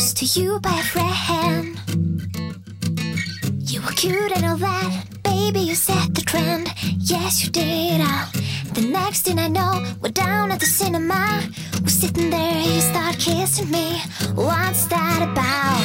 introduced to you by a friend. You were cute and all that, baby, you set the trend. Yes, you did. The next thing I know, we're down at the cinema. We're sitting there, you start kissing me. What's that about?